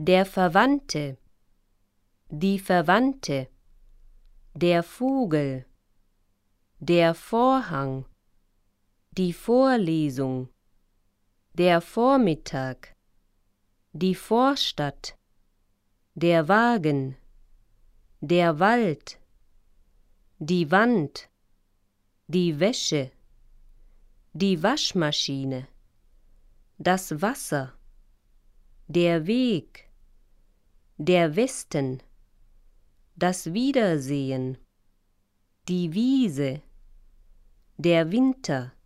der Verwandte, die Verwandte, der Vogel, der Vorhang, die Vorlesung, der Vormittag, die Vorstadt, der Wagen, der Wald, die Wand, die Wäsche, die Waschmaschine, das Wasser, der Weg, der Westen, das Wiedersehen, die Wiese, der Winter,